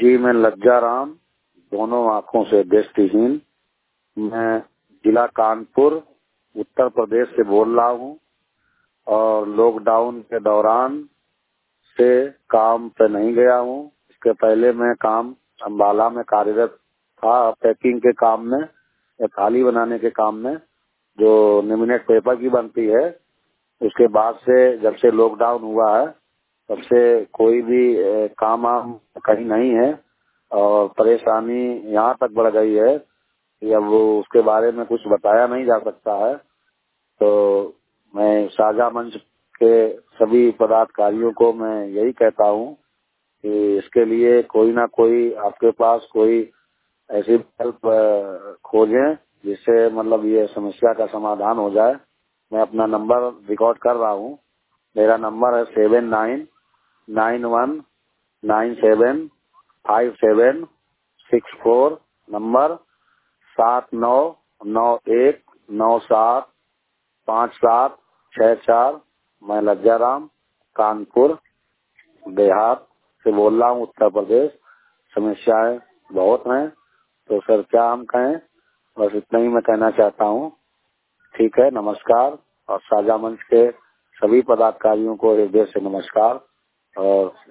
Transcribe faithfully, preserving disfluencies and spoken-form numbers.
जी, मैं लज्जाराम, दोनों आँखों से दृष्टिहीन। मैं जिला कानपुर, उत्तर प्रदेश से बोल रहा हूँ और लॉकडाउन के दौरान से काम पे नहीं गया हूँ। इसके पहले मैं काम अम्बाला में कार्यरत था, पैकिंग के काम में या थाली बनाने के काम में, जो लेमिनेट पेपर की बनती है। उसके बाद से जब से लॉकडाउन हुआ है तब से कोई भी ए, काम आम कहीं नहीं है और परेशानी यहाँ तक बढ़ गई है कि अब वो उसके बारे में कुछ बताया नहीं जा सकता है। तो मैं साझा मंच के सभी पदाधिकारियों को मैं यही कहता हूँ कि इसके लिए कोई ना कोई आपके पास कोई ऐसी हेल्प खोजें जिससे मतलब ये समस्या का समाधान हो जाए। मैं अपना नंबर रिकॉर्ड कर रहा हूँ। मेरा नंबर है seven nine nine one nine seven five seven six four. Number सात नौ नौ एक नौ सात पाँच सात छः चार। मैं लज्जाराम, कानपुर देहात से बोल रहा हूँ, उत्तर प्रदेश। समस्याएं बहुत हैं, तो सर क्या हम कहें, बस इतना ही मैं कहना चाहता हूँ। ठीक है, नमस्कार। और साझा मंच के सभी पदाधिकारियों को हृदय से नमस्कार। और